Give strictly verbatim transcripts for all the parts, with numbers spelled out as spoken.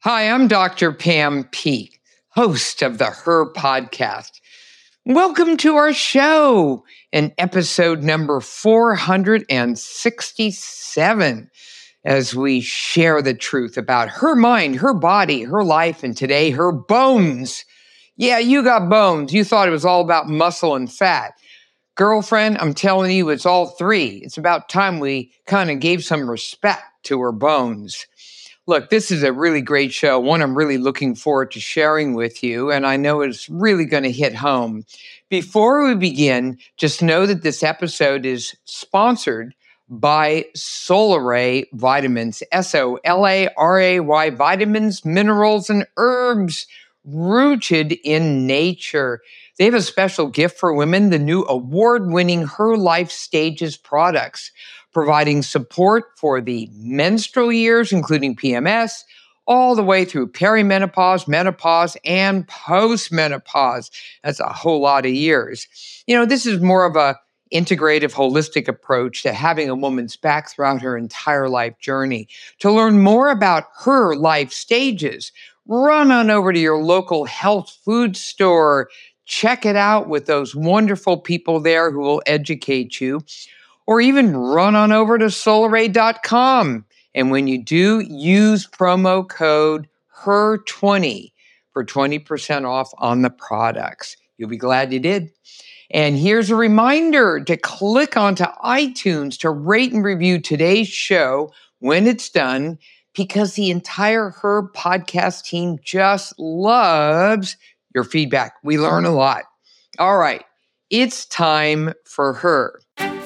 Hi, I'm Doctor Pam Peeke, host of the Her Podcast. Welcome to our show in episode number four hundred sixty-seven, as we share the truth about her mind, her body, her life, and today, her bones. Yeah, you got bones. You thought it was all about muscle and fat. Girlfriend, I'm telling you, it's all three. It's about time we kind of gave some respect to her bones. Look, this is a really great show, one I'm really looking forward to sharing with you, and I know it's really going to hit home. Before we begin, just know that this episode is sponsored by Solaray Vitamins, S O L A R A Y, vitamins, minerals, and herbs rooted in nature. They have a special gift for women, the new award-winning Her Life Stages products, providing support for the menstrual years, including P M S, all the way through perimenopause, menopause, and postmenopause. That's a whole lot of years. You know, this is more of a integrative, holistic approach to having a woman's back throughout her entire life journey. To learn more about Her Life Stages, run on over to your local health food store. Check it out with those wonderful people there who will educate you. Or even run on over to solaray dot com. And when you do, use promo code H E R twenty for twenty percent off on the products. You'll be glad you did. And here's a reminder to click onto iTunes to rate and review today's show when it's done, because the entire Her Podcast team just loves your feedback. We learn a lot. All right, it's time for Her.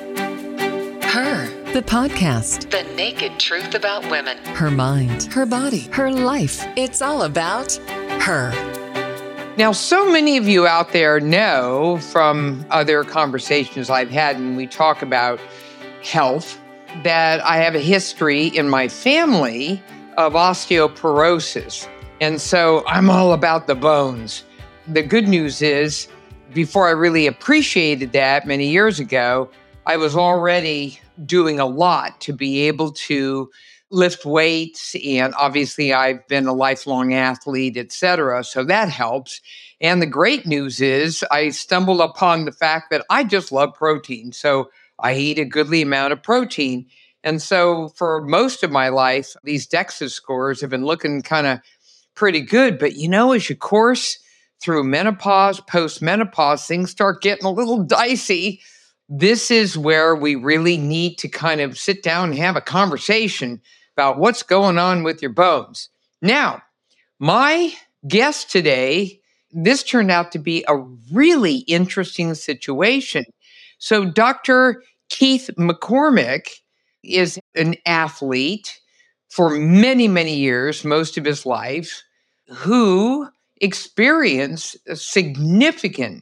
Her, the podcast. The naked truth about women. Her mind, her body, her life. It's all about her. Now, so many of you out there know from other conversations I've had when we talk about health that I have a history in my family of osteoporosis. And so I'm all about the bones. The good news is, before I really appreciated that many years ago, I was already doing a lot to be able to lift weights. And obviously I've been a lifelong athlete, et cetera. So that helps. And the great news is I stumbled upon the fact that I just love protein. So I eat a goodly amount of protein. And so for most of my life, these DEXA scores have been looking kind of pretty good. But you know, as you course through menopause, post-menopause, things start getting a little dicey. This is where we really need to kind of sit down and have a conversation about what's going on with your bones. Now, my guest today, this turned out to be a really interesting situation. So Doctor Keith McCormick is an athlete for many, many years, most of his life, who experienced a significant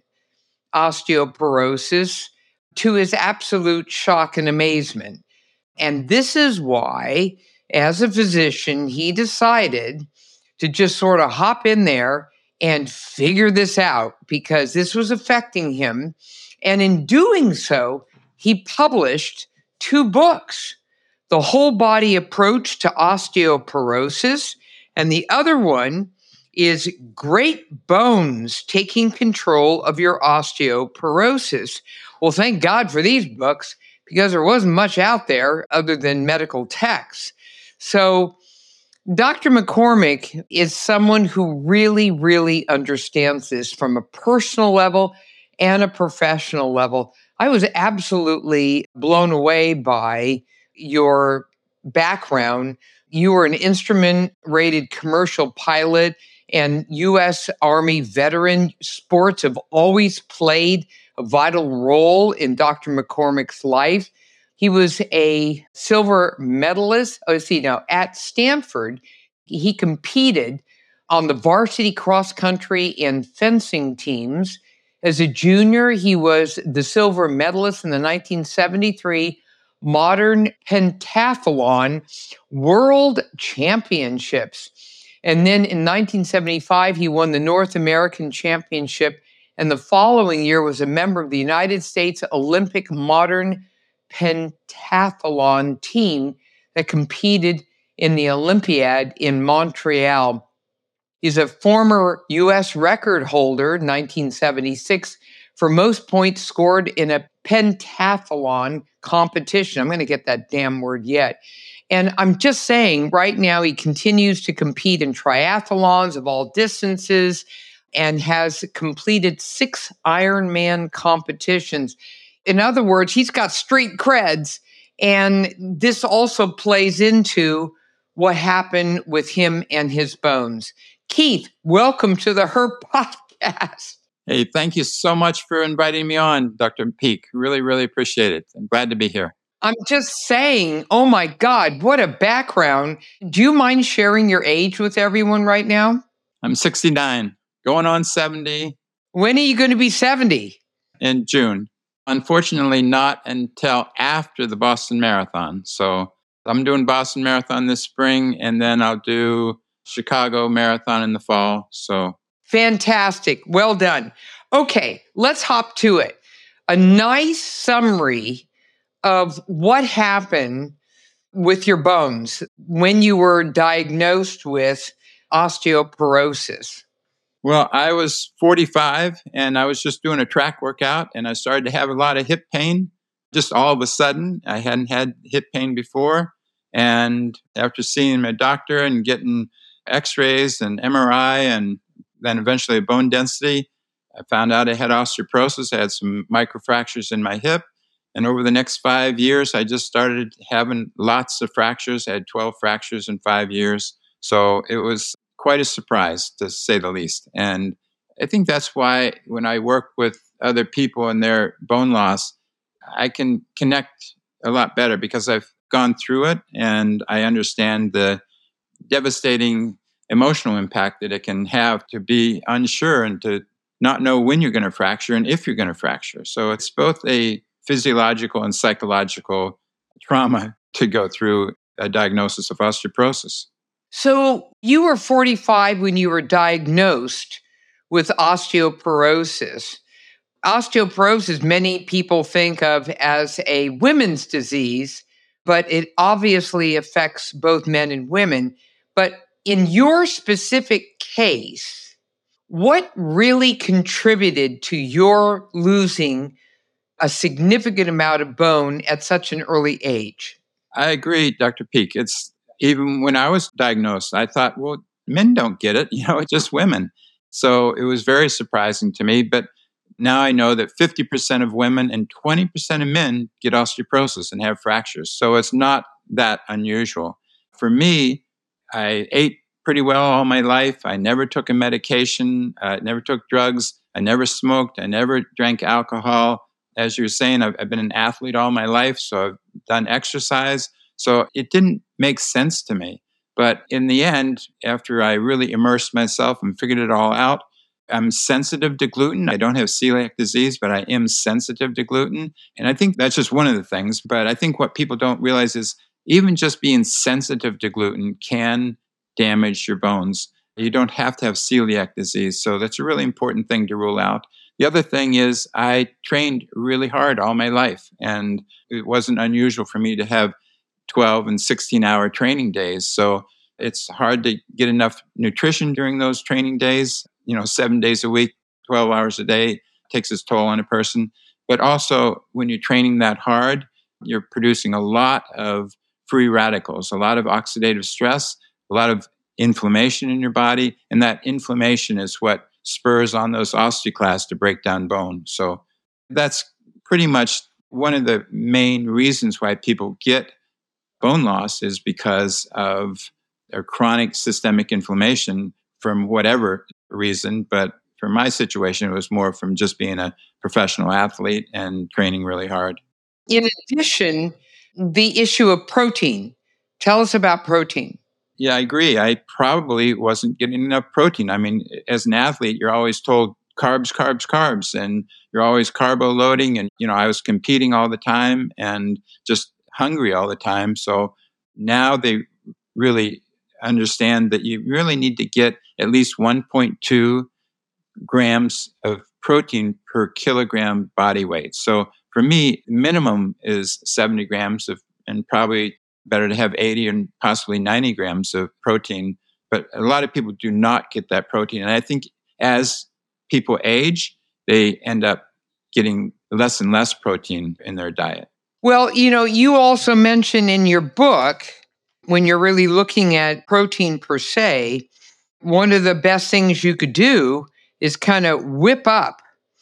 osteoporosis to his absolute shock and amazement. And this is why, as a physician, he decided to just sort of hop in there and figure this out, because this was affecting him. And in doing so, he published two books: The Whole Body Approach to Osteoporosis, and the other one is Great Bones, Taking Control of Your Osteoporosis. Well, thank God for these books, because there wasn't much out there other than medical texts. So Doctor McCormick is someone who really, really understands this from a personal level and a professional level. I was absolutely blown away by your background. You were an instrument-rated commercial pilot, and U S Army veteran. Sports have always played a vital role in Doctor McCormick's life. He was a silver medalist. Oh, see, now at Stanford, he competed on the varsity cross country and fencing teams. As a junior, he was the silver medalist in the nineteen seventy-three Modern Pentathlon World Championships. And then in nineteen seventy-five, he won the North American Championship. And the following year was a member of the United States Olympic Modern Pentathlon team that competed in the Olympiad in Montreal. He's a former U S record holder, nineteen seventy-six, for most points scored in a pentathlon competition. I'm going to get that damn word yet. And I'm just saying, right now, he continues to compete in triathlons of all distances and has completed six Ironman competitions. In other words, he's got street creds. And this also plays into what happened with him and his bones. Keith, welcome to the Her Podcast. Hey, thank you so much for inviting me on, Doctor Peak. Really, really appreciate it. I'm glad to be here. I'm just saying, oh my God, what a background. Do you mind sharing your age with everyone right now? I'm sixty-nine, going on seventy. When are you going to be seventy? In June. Unfortunately, not until after the Boston Marathon. So I'm doing Boston Marathon this spring, and then I'll do Chicago Marathon in the fall. So fantastic. Well done. Okay, let's hop to it. A nice summary of what happened with your bones when you were diagnosed with osteoporosis. Well, I was forty-five and I was just doing a track workout and I started to have a lot of hip pain. Just all of a sudden, I hadn't had hip pain before. And after seeing my doctor and getting x-rays and M R I and then eventually a bone density, I found out I had osteoporosis. I had some microfractures in my hip. And over the next five years, I just started having lots of fractures. I had twelve fractures in five years. So it was quite a surprise, to say the least. And I think that's why when I work with other people and their bone loss, I can connect a lot better because I've gone through it and I understand the devastating emotional impact that it can have to be unsure and to not know when you're going to fracture and if you're going to fracture. So it's both a physiological and psychological trauma to go through a diagnosis of osteoporosis. So you were forty-five when you were diagnosed with osteoporosis. Osteoporosis, many people think of as a women's disease, but it obviously affects both men and women. But in your specific case, what really contributed to your losing a significant amount of bone at such an early age? I agree, Doctor Peak. It's even when I was diagnosed, I thought, well, men don't get it, you know, it's just women. So it was very surprising to me. But now I know that fifty percent of women and twenty percent of men get osteoporosis and have fractures. So it's not that unusual. For me, I ate pretty well all my life. I never took a medication. I never took drugs. I never smoked. I never drank alcohol. As you were saying, I've, I've been an athlete all my life, so I've done exercise. So it didn't make sense to me. But in the end, after I really immersed myself and figured it all out, I'm sensitive to gluten. I don't have celiac disease, but I am sensitive to gluten. And I think that's just one of the things. But I think what people don't realize is even just being sensitive to gluten can damage your bones. You don't have to have celiac disease. So that's a really important thing to rule out. The other thing is I trained really hard all my life. And it wasn't unusual for me to have twelve and sixteen hour training days. So it's hard to get enough nutrition during those training days. You know, seven days a week, twelve hours a day takes its toll on a person. But also when you're training that hard, you're producing a lot of free radicals, a lot of oxidative stress, a lot of inflammation in your body. And that inflammation is what spurs on those osteoclasts to break down bone. So that's pretty much one of the main reasons why people get bone loss is because of their chronic systemic inflammation from whatever reason. But for my situation, it was more from just being a professional athlete and training really hard. In addition, the issue of protein. Tell us about protein. Yeah, I agree. I probably wasn't getting enough protein. I mean, as an athlete, you're always told carbs, carbs, carbs, and you're always carbo loading. And, you know, I was competing all the time and just hungry all the time. So now they really understand that you really need to get at least one point two grams of protein per kilogram body weight. So for me, minimum is seventy grams of, and probably better to have eighty and possibly ninety grams of protein. But a lot of people do not get that protein. And I think as people age, they end up getting less and less protein in their diet. Well, you know, you also mention in your book, when you're really looking at protein per se, one of the best things you could do is kind of whip up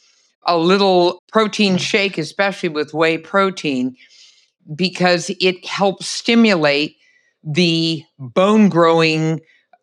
a little protein shake, especially with whey protein, because it helps stimulate the bone growing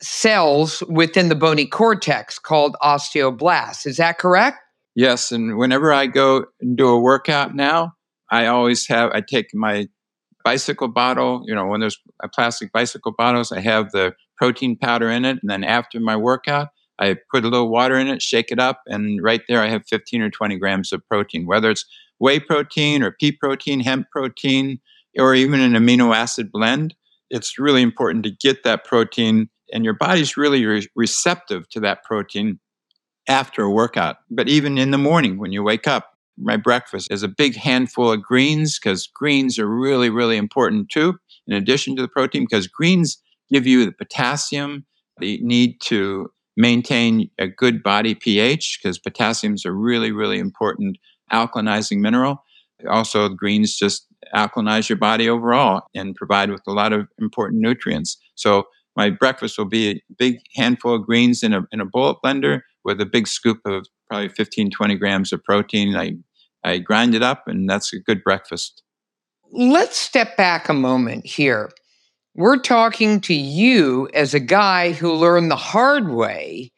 cells within the bony cortex called osteoblasts. Is that correct? Yes. And whenever I go and do a workout now, I always have, I take my bicycle bottle, you know, when there's plastic bicycle bottles, I have the protein powder in it. And then after my workout, I put a little water in it, shake it up, and right there I have fifteen or twenty grams of protein, whether it's whey protein or pea protein, hemp protein, or even an amino acid blend. It's really important to get that protein, and your body's really re- receptive to that protein after a workout. But even in the morning when you wake up, my breakfast is a big handful of greens, because greens are really, really important too, in addition to the protein, because greens give you the potassium that you need to maintain a good body pH, because potassium is a really, really important alkalinizing mineral. Also, greens just alkalinize your body overall and provide with a lot of important nutrients. So my breakfast will be a big handful of greens in a in a bullet blender with a big scoop of probably fifteen, twenty grams of protein. I, I grind it up, and that's a good breakfast. Let's step back a moment here. We're talking to you as a guy who learned the hard way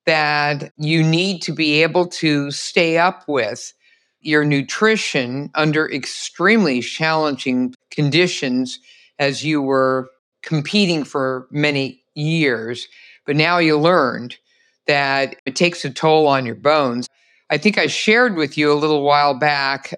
that you need to be able to stay up with your nutrition under extremely challenging conditions as you were competing for many years. But now you learned that it takes a toll on your bones. I think I shared with you a little while back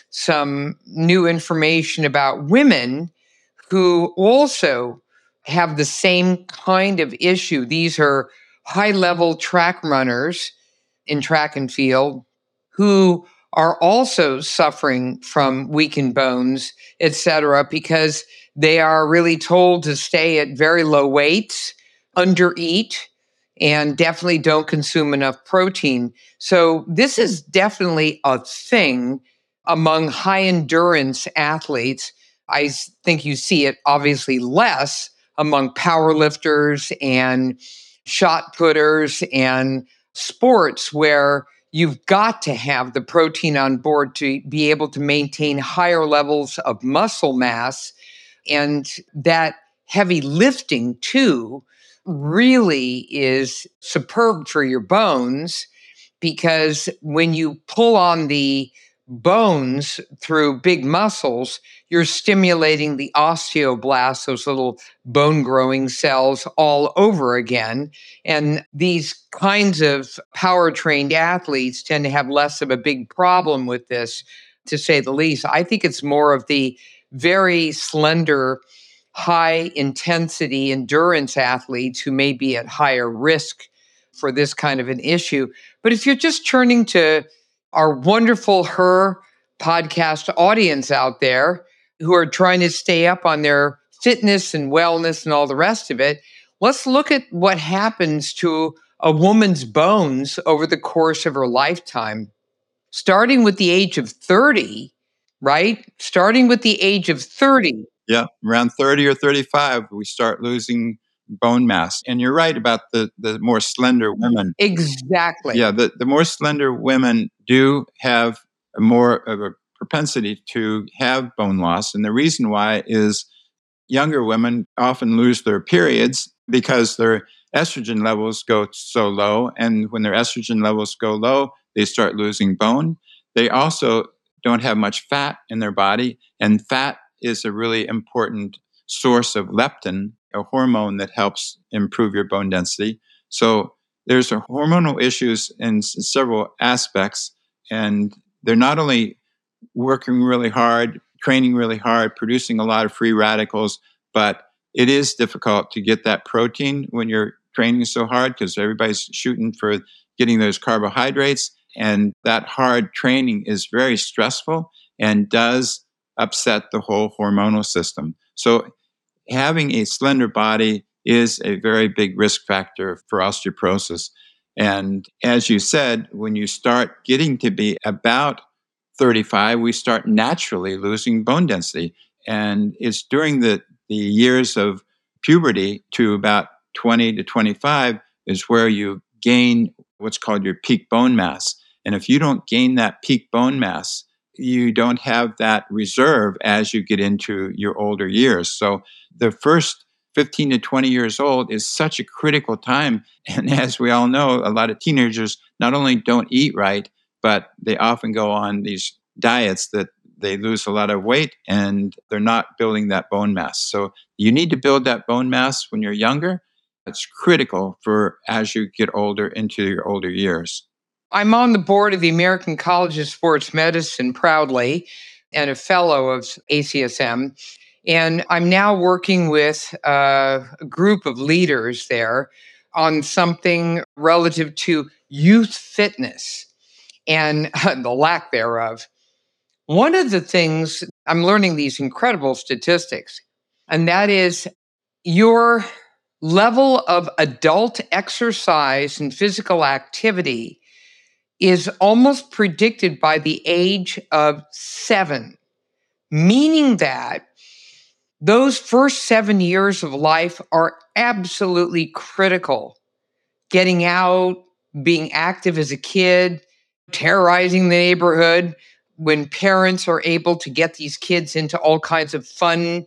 some new information about women who also have the same kind of issue. These are high-level track runners in track and field who are also suffering from weakened bones, et cetera, because they are really told to stay at very low weights, undereat, and definitely don't consume enough protein. So this is definitely a thing among high-endurance athletes. I think you see it obviously less among powerlifters and shot putters and sports where you've got to have the protein on board to be able to maintain higher levels of muscle mass. And that heavy lifting, too, really is superb for your bones, because when you pull on the bones through big muscles, you're stimulating the osteoblasts, those little bone growing cells, all over again. And these kinds of power trained athletes tend to have less of a big problem with this, to say the least. I think it's more of the very slender, high intensity endurance athletes who may be at higher risk for this kind of an issue. But if you're just turning to our wonderful Her podcast audience out there who are trying to stay up on their fitness and wellness and all the rest of it, let's look at what happens to a woman's bones over the course of her lifetime. Starting with the age of thirty, right? Starting with the age of thirty. Yeah, around thirty or thirty-five, we start losing bone mass. And you're right about the, the more slender women. Exactly. Yeah, the, the more slender women do have a more of a propensity to have bone loss. And the reason why is younger women often lose their periods because their estrogen levels go so low. And when their estrogen levels go low, they start losing bone. They also don't have much fat in their body. And fat is a really important source of leptin, a hormone that helps improve your bone density. So there's a hormonal issues in s- several aspects, and they're not only working really hard, training really hard, producing a lot of free radicals, but it is difficult to get that protein when you're training so hard, because everybody's shooting for getting those carbohydrates, and that hard training is very stressful and does upset the whole hormonal system. So having a slender body is a very big risk factor for osteoporosis. And as you said, when you start getting to be about thirty-five, we start naturally losing bone density. And it's during the, the years of puberty to about twenty to twenty-five is where you gain what's called your peak bone mass. And if you don't gain that peak bone mass, you don't have that reserve as you get into your older years. So the first fifteen to twenty years old is such a critical time. And as we all know, a lot of teenagers not only don't eat right, but they often go on these diets that they lose a lot of weight and they're not building that bone mass. So you need to build that bone mass when you're younger. It's critical for as you get older into your older years. I'm on the board of the American College of Sports Medicine proudly and a fellow of A C S M. And I'm now working with uh, a group of leaders there on something relative to youth fitness and the lack thereof. One of the things, I'm learning these incredible statistics, and that is your level of adult exercise and physical activity is almost predicted by the age of seven, meaning that those first seven years of life are absolutely critical. Getting out, being active as a kid, terrorizing the neighborhood, when parents are able to get these kids into all kinds of fun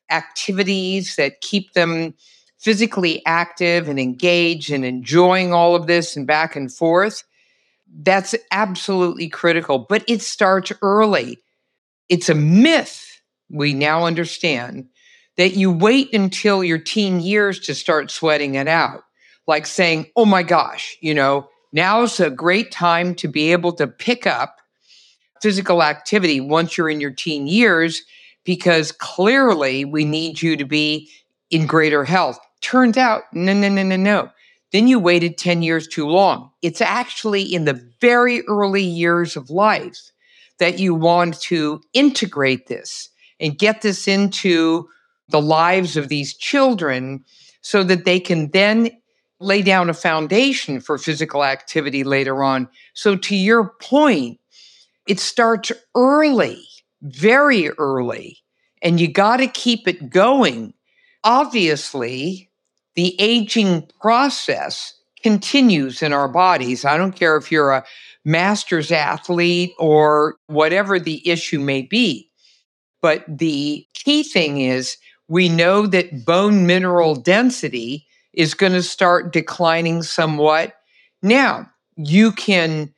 activities that keep them physically active and engaged and enjoying all of this and back and forth. That's absolutely critical, but it starts early. It's a myth, we now understand, that you wait until your teen years to start sweating it out. Like saying, oh my gosh, you know, now's a great time to be able to pick up physical activity once you're in your teen years, because clearly we need you to be in greater health. Turns out, no, no, no, no, no. Then you waited ten years too long. It's actually in the very early years of life that you want to integrate this and get this into the lives of these children so that they can then lay down a foundation for physical activity later on. So to your point, it starts early, very early, and you got to keep it going. Obviously, the aging process continues in our bodies. I don't care if you're a master's athlete or whatever the issue may be. But the key thing is we know that bone mineral density is going to start declining somewhat. Now, you can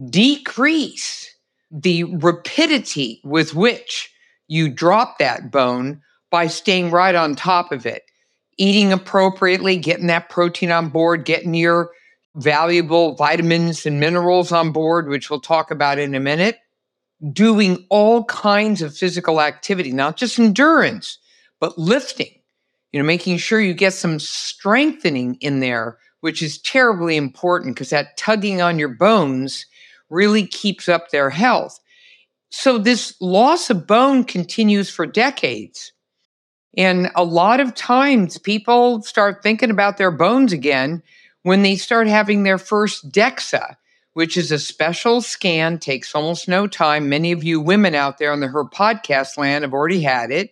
decrease the rapidity with which you drop that bone by staying right on top of it, eating appropriately, getting that protein on board, getting your valuable vitamins and minerals on board, which we'll talk about in a minute, doing all kinds of physical activity, not just endurance, but lifting, you know, making sure you get some strengthening in there, which is terribly important because that tugging on your bones really keeps up their health. So this loss of bone continues for decades. And a lot of times people start thinking about their bones again when they start having their first DEXA, which is a special scan, takes almost no time. Many of you women out there on the Her Podcast land have already had it.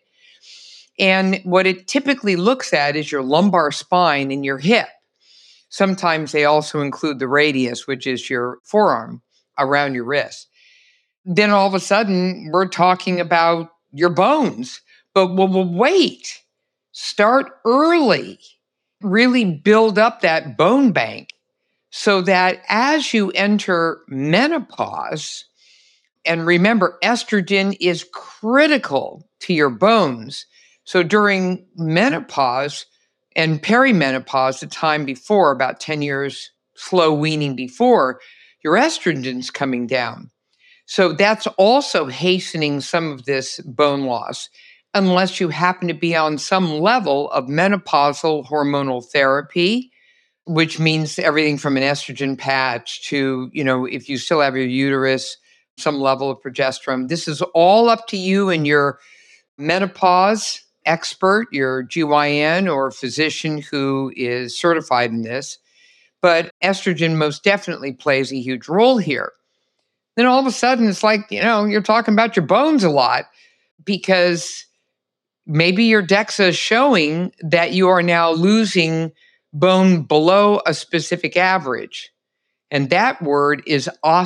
And what it typically looks at is your lumbar spine and your hip. Sometimes they also include the radius, which is your forearm around your wrist. Then all of a sudden, we're talking about your bones. But we'll, we'll wait. Start early. Really build up that bone bank so that as you enter menopause, and remember, estrogen is critical to your bones. So during menopause and perimenopause, the time before, about ten years slow weaning before, your estrogen's coming down. So that's also hastening some of this bone loss, unless you happen to be on some level of menopausal hormonal therapy, which means everything from an estrogen patch to, you know, if you still have your uterus, some level of progesterone. This is all up to you and your menopause expert, your G Y N or physician who is certified in this, but estrogen most definitely plays a huge role here. Then all of a sudden, it's like, you know, you're talking about your bones a lot because maybe your DEXA is showing that you are now losing bone below a specific average. And that word is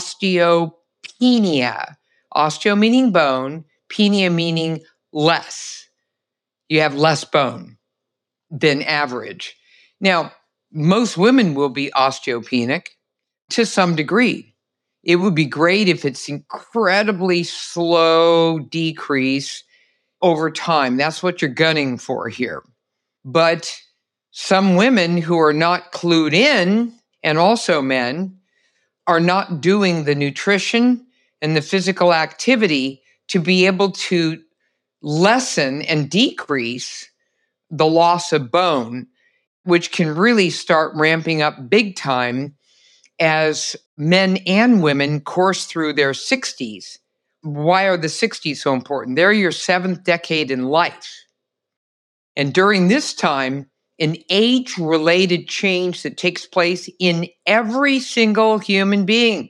osteopenia. Osteo meaning bone, penia meaning less. You have less bone than average. Now, most women will be osteopenic to some degree. It would be great if it's incredibly slow decrease over time. That's what you're gunning for here. But some women who are not clued in, and also men, are not doing the nutrition and the physical activity to be able to lessen and decrease the loss of bone, which can really start ramping up big time as men and women course through their sixties. Why are the sixties so important? They're your seventh decade in life. And during this time, an age-related change that takes place in every single human being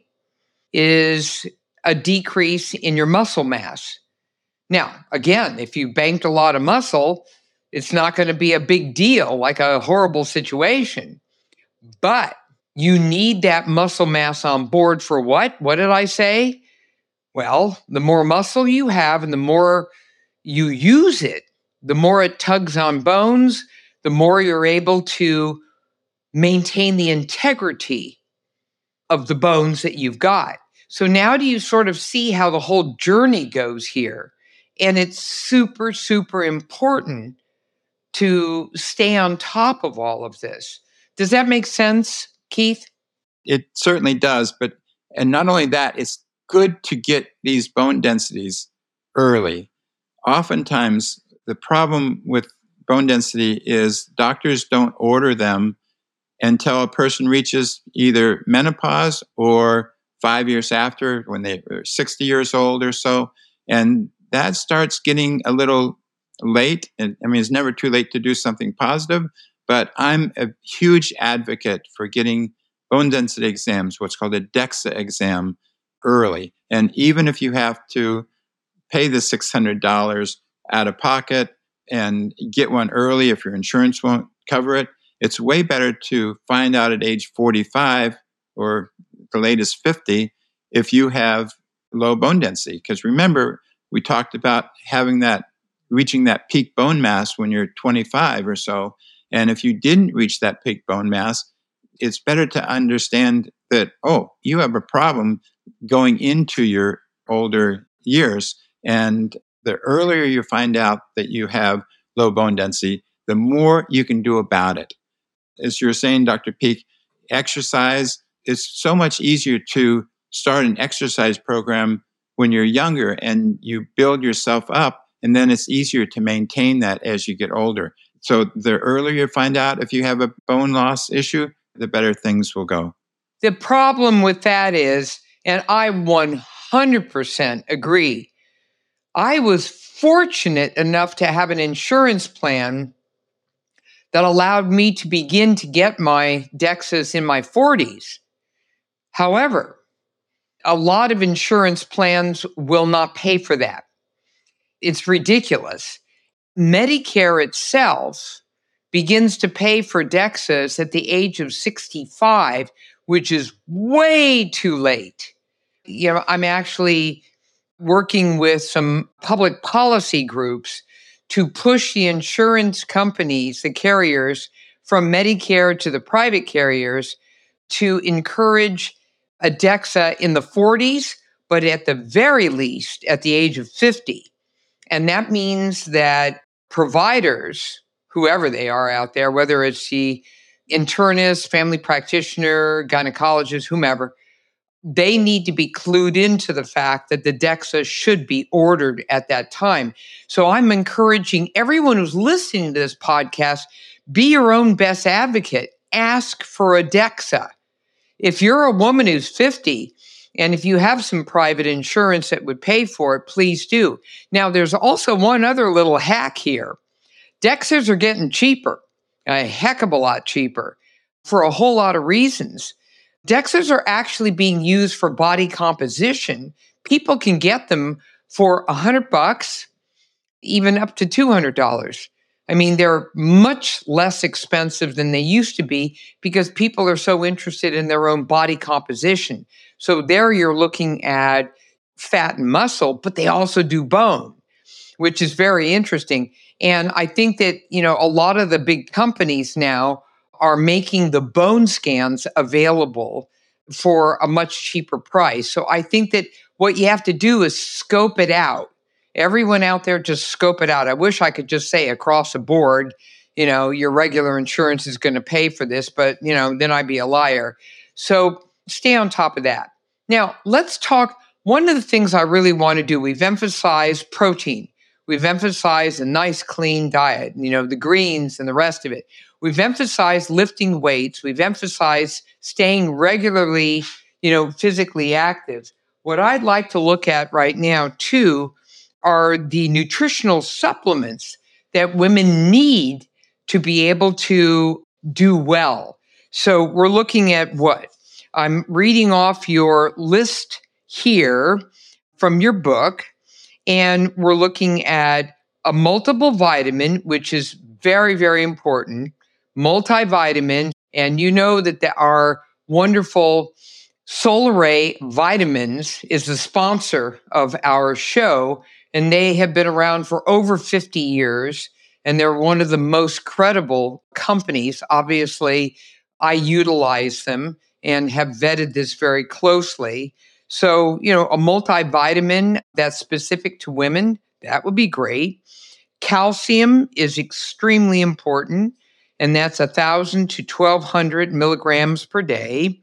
is a decrease in your muscle mass. Now, again, if you banked a lot of muscle, it's not going to be a big deal, like a horrible situation. But you need that muscle mass on board for what? What did I say? Well, the more muscle you have and the more you use it, the more it tugs on bones, the more you're able to maintain the integrity of the bones that you've got. So now do you sort of see how the whole journey goes here? And it's super, super important to stay on top of all of this. Does that make sense, Keith? It certainly does. But, and not only that, it's good to get these bone densities early. Oftentimes, the problem with bone density is doctors don't order them until a person reaches either menopause or five years after, when they're sixty years old or so. And that starts getting a little late. And I mean, it's never too late to do something positive, but I'm a huge advocate for getting bone density exams, what's called a DEXA exam, early. And even if you have to pay the six hundred dollars out of pocket and get one early if your insurance won't cover it, it's way better to find out at age forty-five or the latest fifty if you have low bone density. Because remember, we talked about having that, reaching that peak bone mass when you're twenty-five or so. And if you didn't reach that peak bone mass, it's better to understand that, oh, you have a problem going into your older years. And the earlier you find out that you have low bone density, the more you can do about it. As you're saying, Doctor Peak, exercise is so much easier to start an exercise program when you're younger and you build yourself up, and then it's easier to maintain that as you get older. So the earlier you find out if you have a bone loss issue, the better things will go. The problem with that is, and I one hundred percent agree, I was fortunate enough to have an insurance plan that allowed me to begin to get my DEXAs in my forties. However, a lot of insurance plans will not pay for that. It's ridiculous. Medicare itself begins to pay for DEXAs at the age of sixty-five, which is way too late. You know, I'm actually working with some public policy groups to push the insurance companies, the carriers, from Medicare to the private carriers to encourage a DEXA in the forties, but at the very least at the age of fifty. And that means that providers, whoever they are out there, whether it's the internist, family practitioner, gynecologist, whomever, they need to be clued into the fact that the DEXA should be ordered at that time. So I'm encouraging everyone who's listening to this podcast, be your own best advocate. Ask for a DEXA. If you're a woman who's fifty, and if you have some private insurance that would pay for it, please do. Now, there's also one other little hack here. DEXAs are getting cheaper, a heck of a lot cheaper, for a whole lot of reasons. DEXAs are actually being used for body composition. People can get them for a hundred bucks, even up to two hundred dollars. I mean, they're much less expensive than they used to be because people are so interested in their own body composition. So there you're looking at fat and muscle, but they also do bone, which is very interesting. And I think that, you know, a lot of the big companies now are making the bone scans available for a much cheaper price. So I think that what you have to do is scope it out. Everyone out there, just scope it out. I wish I could just say across the board, you know, your regular insurance is going to pay for this, but, you know, then I'd be a liar. So stay on top of that. Now, let's talk. One of the things I really want to do, we've emphasized protein. We've emphasized a nice, clean diet, you know, the greens and the rest of it. We've emphasized lifting weights. We've emphasized staying regularly, you know, physically active. What I'd like to look at right now, too, are the nutritional supplements that women need to be able to do well. So we're looking at what? I'm reading off your list here from your book, and we're looking at a multiple vitamin, which is very, very important, multivitamin, and you know that there are wonderful Solaray Vitamins is the sponsor of our show, and they have been around for over fifty years, and they're one of the most credible companies. Obviously, I utilize them and have vetted this very closely. So, you know, a multivitamin that's specific to women, that would be great. Calcium is extremely important, and that's one thousand to twelve hundred milligrams per day.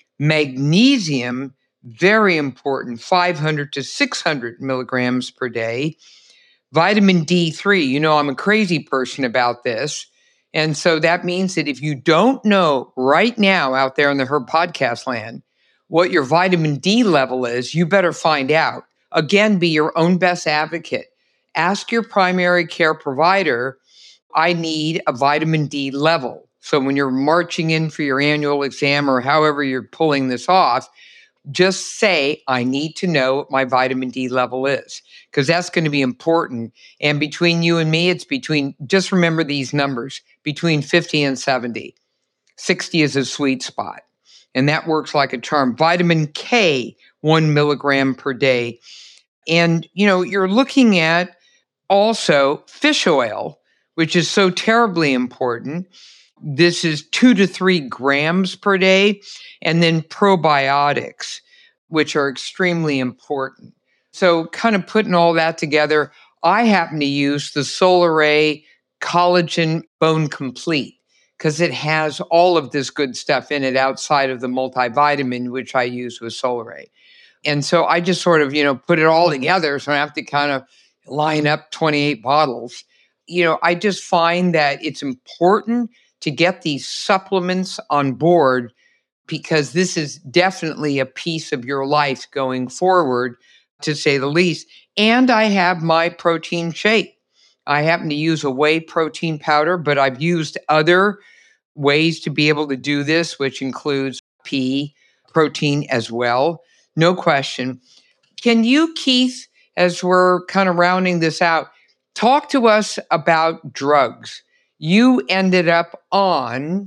Magnesium, very important, five hundred to six hundred milligrams per day. Vitamin D three, you know, I'm a crazy person about this. And so that means that if you don't know right now out there in the Her Podcast land what your vitamin D level is, you better find out. Again, be your own best advocate. Ask your primary care provider, I need a vitamin D level. So when you're marching in for your annual exam or however you're pulling this off, just say, I need to know what my vitamin D level is, because that's going to be important. And between you and me, it's between, just remember these numbers, between fifty and seventy. sixty is a sweet spot. And that works like a charm. Vitamin K, one milligram per day. And, you know, you're looking at also fish oil, which is so terribly important. This is two to three grams per day. And then probiotics, which are extremely important. So kind of putting all that together, I happen to use the Solaray Collagen Bone Complete because it has all of this good stuff in it outside of the multivitamin, which I use with Solaray. And so I just sort of, you know, put it all together. So I have to kind of line up twenty-eight bottles. You know, I just find that it's important to get these supplements on board because this is definitely a piece of your life going forward, to say the least. And I have my protein shake. I happen to use a whey protein powder, but I've used other ways to be able to do this, which includes pea protein as well. No question. Can you, Keith, as we're kind of rounding this out, talk to us about drugs? You ended up on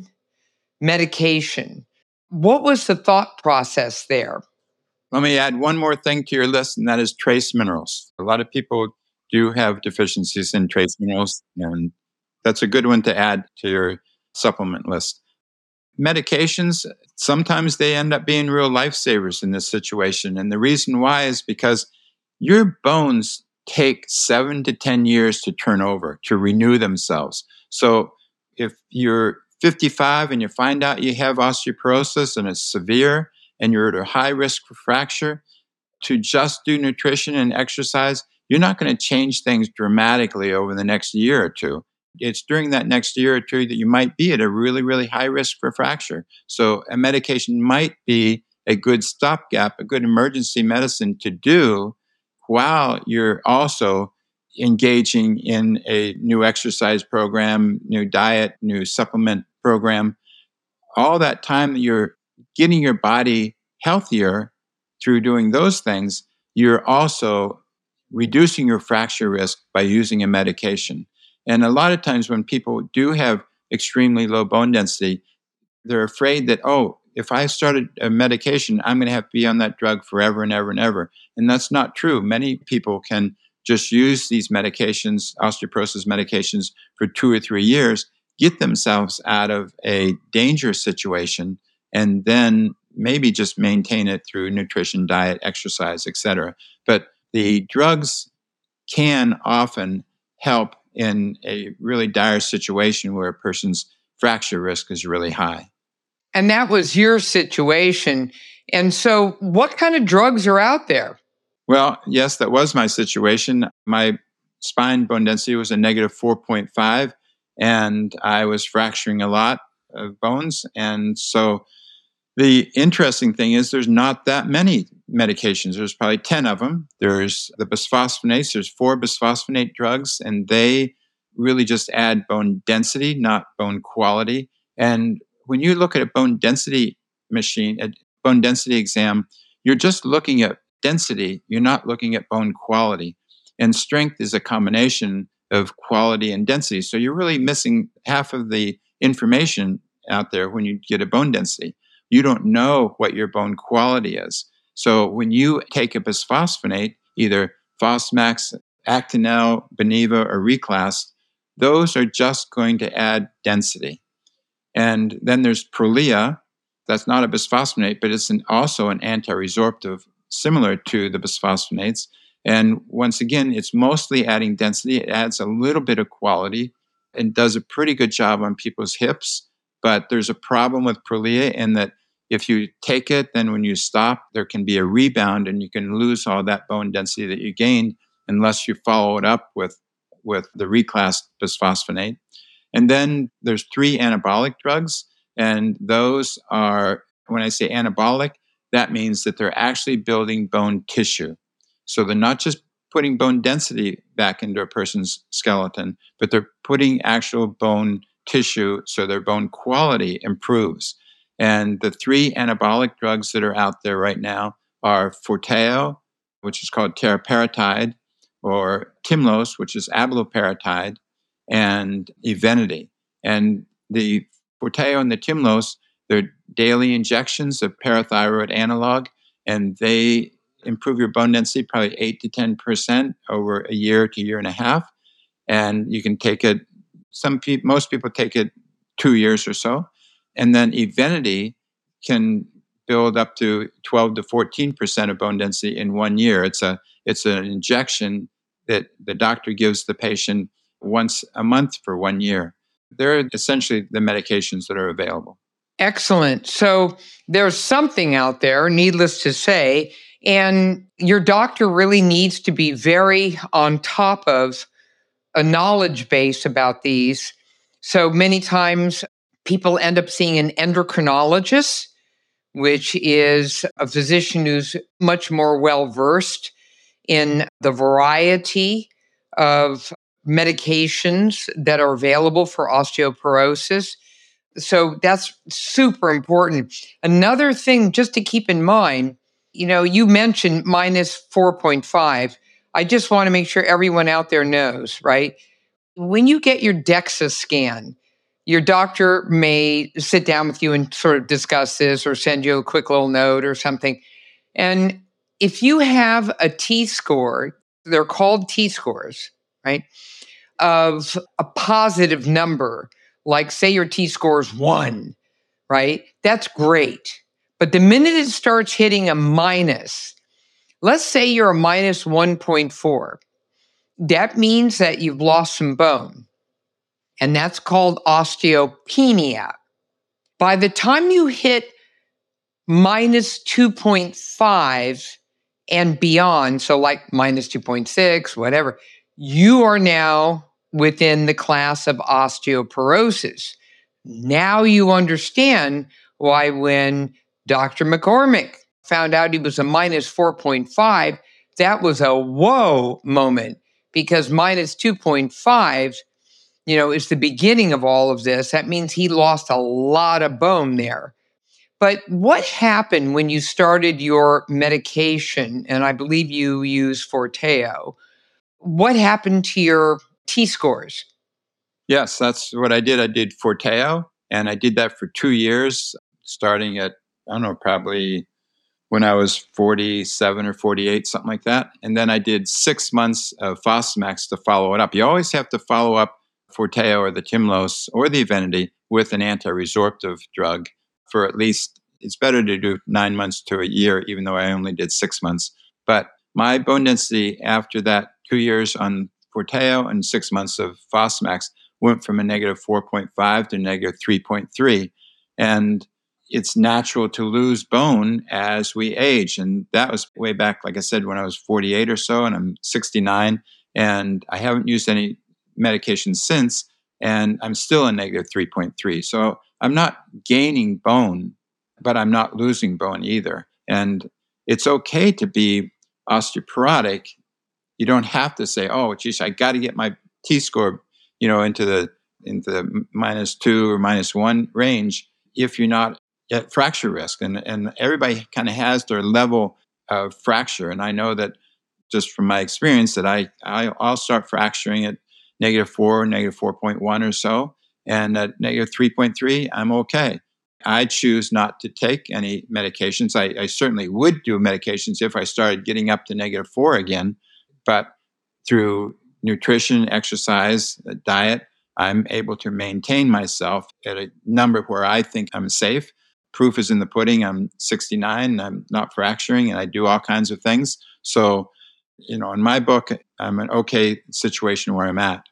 medication. What was the thought process there? Let me add one more thing to your list, and that is trace minerals. A lot of people do have deficiencies in trace minerals, and that's a good one to add to your supplement list. Medications, sometimes they end up being real lifesavers in this situation. And the reason why is because your bones take seven to ten years to turn over, to renew themselves. So if you're fifty-five and you find out you have osteoporosis and it's severe and you're at a high risk for fracture, to just do nutrition and exercise, you're not going to change things dramatically over the next year or two. It's during that next year or two that you might be at a really, really high risk for fracture. So a medication might be a good stopgap, a good emergency medicine to do while you're also engaging in a new exercise program, new diet, new supplement program, all that time that you're getting your body healthier through doing those things, you're also reducing your fracture risk by using a medication. And a lot of times when people do have extremely low bone density, they're afraid that, oh, if I started a medication, I'm going to have to be on that drug forever and ever and ever. And that's not true. Many people can just use these medications, osteoporosis medications, for two or three years, get themselves out of a dangerous situation, and then maybe just maintain it through nutrition, diet, exercise, et cetera. But the drugs can often help in a really dire situation where a person's fracture risk is really high. And that was your situation. And so what kind of drugs are out there? Well, yes, that was my situation. My spine bone density was a negative four point five, and I was fracturing a lot of bones. And so the interesting thing is there's not that many medications. There's probably ten of them. There's the bisphosphonates. There's four bisphosphonate drugs, and they really just add bone density, not bone quality. And when you look at a bone density machine, a bone density exam, you're just looking at density. You're not looking at bone quality. And strength is a combination of quality and density. So you're really missing half of the information out there when you get a bone density. You don't know what your bone quality is. So when you take a bisphosphonate, either Fosmax, Actonel, Beniva, or Reclast, those are just going to add density. And then there's Prolia. That's not a bisphosphonate, but it's an, also an anti-resorptive, similar to the bisphosphonates. And once again, it's mostly adding density. It adds a little bit of quality and does a pretty good job on people's hips. But there's a problem with Prolia in that if you take it, then when you stop, there can be a rebound and you can lose all that bone density that you gained unless you follow it up with, with the Reclast bisphosphonate. And then there's three anabolic drugs. And those are, when I say anabolic, that means that they're actually building bone tissue. So they're not just putting bone density back into a person's skeleton, but they're putting actual bone tissue so their bone quality improves. And the three anabolic drugs that are out there right now are Forteo, which is called teriparatide, or Tymlos, which is abloparatide, and Evenity. And the Forteo and the Tymlos, they're daily injections of parathyroid analog, and they improve your bone density probably eight to ten percent over a year to year and a half. And you can take it, some people, most people take it two years or so. And then Evenity can build up to twelve to fourteen percent of bone density in one year. It's a it's an injection that the doctor gives the patient once a month for one year. They're essentially the medications that are available. Excellent. So there's something out there, needless to say, and your doctor really needs to be very on top of a knowledge base about these. So many times people end up seeing an endocrinologist, which is a physician who's much more well-versed in the variety of medications that are available for osteoporosis. So that's super important. Another thing just to keep in mind, you know, you mentioned minus four point five. I just want to make sure everyone out there knows, right? When you get your DEXA scan, your doctor may sit down with you and sort of discuss this or send you a quick little note or something. And if you have a T-score, they're called T-scores, right, of a positive number, like say your T-score is one, right? That's great. But the minute it starts hitting a minus, let's say you're a minus one point four, that means that you've lost some bone. And that's called osteopenia. By the time you hit minus two point five and beyond, so like minus two point six, whatever, you are now within the class of osteoporosis. Now you understand why when Doctor McCormick found out he was a minus four point five, that was a whoa moment, because minus two point five, you know, is the beginning of all of this. That means he lost a lot of bone there. But what happened when you started your medication? And I believe you use Forteo. What happened to your T-scores? Yes, that's what I did. I did Forteo, and I did that for two years, starting at, I don't know, probably when I was forty-seven or forty-eight, something like that. And then I did six months of Fosamax to follow it up. You always have to follow up Forteo or the Tymlos or the Evenity with an anti-resorptive drug for at least, it's better to do nine months to a year, even though I only did six months. But my bone density after that two years on Forteo and six months of Fosamax went from a negative four point five to negative three point three. And it's natural to lose bone as we age. And that was way back, like I said, when I was forty-eight or so, and I'm sixty-nine, and I haven't used any medication since, and I'm still a negative three point three. So I'm not gaining bone, but I'm not losing bone either. And it's okay to be osteoporotic. You don't have to say, oh, geez, I got to get my T-score, you know, into the into the minus two or minus one range if you're not at fracture risk. And and everybody kind of has their level of fracture. And I know that just from my experience that I, I I'll start fracturing at negative four, negative four point one or so, and at negative three point three, I'm okay. I choose not to take any medications. I, I certainly would do medications if I started getting up to negative four again, but through nutrition, exercise, diet, I'm able to maintain myself at a number where I think I'm safe. Proof is in the pudding. I'm sixty-nine, I'm not fracturing, and I do all kinds of things. So, you know, in my book, I'm an okay situation where I'm at.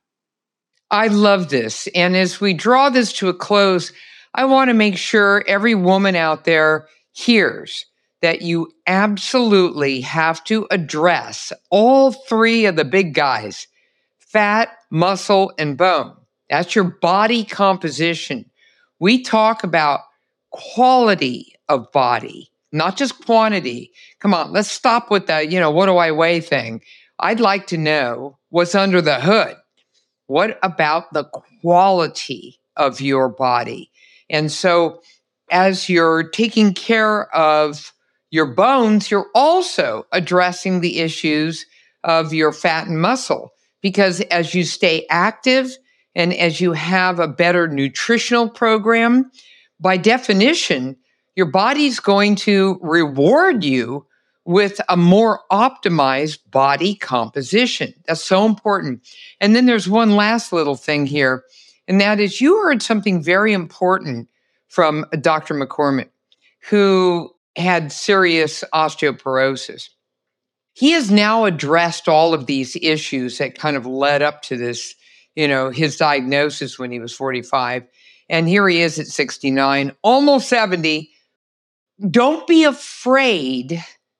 I love this. And as we draw this to a close, I want to make sure every woman out there hears that you absolutely have to address all three of the big guys: fat, muscle, and bone. That's your body composition. We talk about quality of body, not just quantity. Come on, let's stop with that, you know, what do I weigh thing. I'd like to know what's under the hood. What about the quality of your body? And so as you're taking care of your bones, you're also addressing the issues of your fat and muscle, because as you stay active and as you have a better nutritional program, by definition, your body's going to reward you with a more optimized body composition. That's so important. And then there's one last little thing here, and that is you heard something very important from Doctor McCormick, who had serious osteoporosis. He has now addressed all of these issues that kind of led up to this, you know, his diagnosis when he was forty-five. And here he is at sixty-nine, almost seventy. Don't be afraid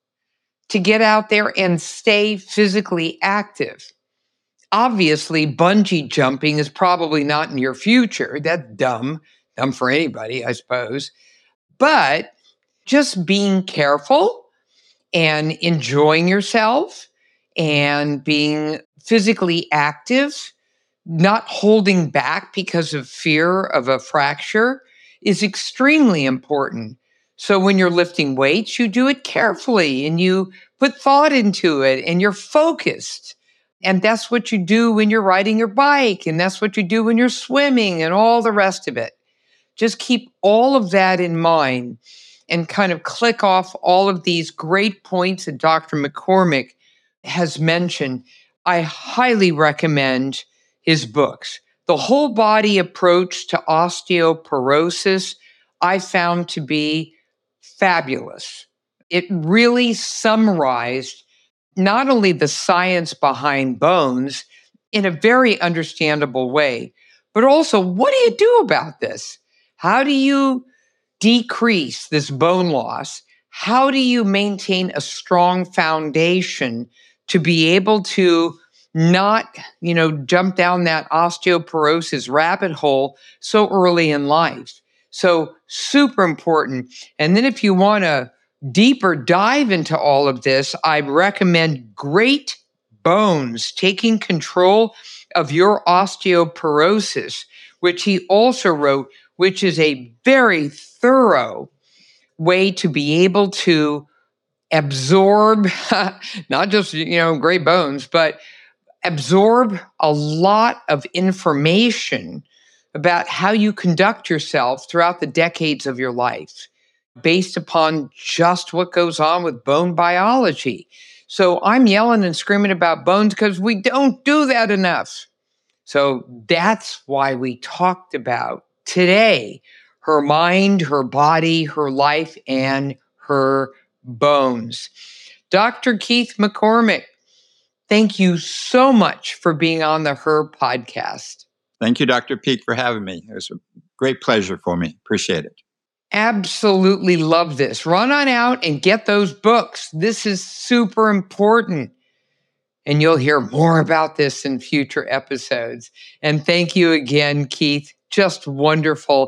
to get out there and stay physically active. Obviously, bungee jumping is probably not in your future. That's dumb, dumb for anybody, I suppose. But just being careful and enjoying yourself and being physically active, not holding back because of fear of a fracture, is extremely important. So when you're lifting weights, you do it carefully and you put thought into it and you're focused. And that's what you do when you're riding your bike, and that's what you do when you're swimming and all the rest of it. Just keep all of that in mind and kind of click off all of these great points that Doctor McCormick has mentioned. I highly recommend his books. The Whole Body Approach to Osteoporosis I found to be fabulous. It really summarized not only the science behind bones in a very understandable way, but also what do you do about this? How do you decrease this bone loss? How do you maintain a strong foundation to be able to not, you know, jump down that osteoporosis rabbit hole so early in life? So super important. And then if you want to deeper dive into all of this, I recommend great bones, taking control of your osteoporosis, which he also wrote, which is a very thorough way to be able to absorb not just, you know, great bones, but absorb a lot of information about how you conduct yourself throughout the decades of your life based upon just what goes on with bone biology. So I'm yelling and screaming about bones because we don't do that enough. So that's why we talked about today her mind, her body, her life, and her bones. Doctor Keith McCormick, thank you so much for being on the Her podcast. Thank you, Doctor Peak, for having me. It was a great pleasure for me. Appreciate it. Absolutely love this. Run on out and get those books. This is super important. And you'll hear more about this in future episodes. And thank you again, Keith. Just wonderful.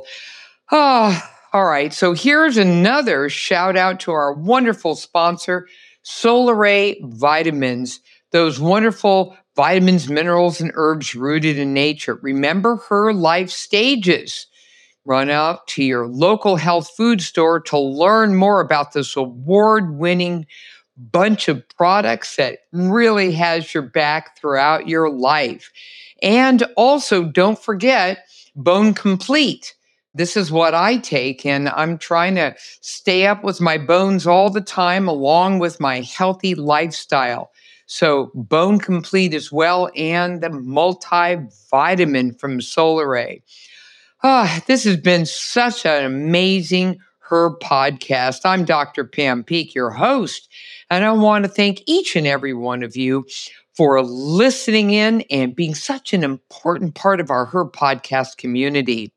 Ah, all right. So here's another shout out to our wonderful sponsor, Solaray Vitamins. Those wonderful vitamins, minerals, and herbs rooted in nature. Remember her life stages. Run out to your local health food store to learn more about this award-winning bunch of products that really has your back throughout your life. And also, don't forget Bone Complete. This is what I take, and I'm trying to stay up with my bones all the time along with my healthy lifestyle. So Bone Complete as well, and the multivitamin from Solaray. Ah, this has been such an amazing Her podcast. I'm Doctor Pam Peak, your host, and I want to thank each and every one of you for listening in and being such an important part of our Her podcast community.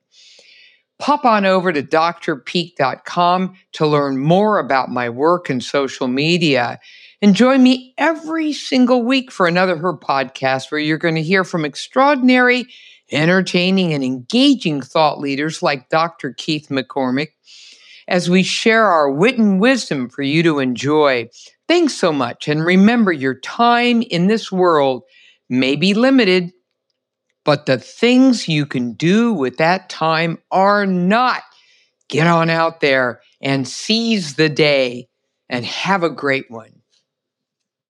Pop on over to D R peak dot com to learn more about my work and social media. And join me every single week for another Her podcast where you're going to hear from extraordinary, entertaining, and engaging thought leaders like Doctor Keith McCormick as we share our wit and wisdom for you to enjoy. Thanks so much. And remember, your time in this world may be limited, but the things you can do with that time are not. Get on out there and seize the day and have a great one.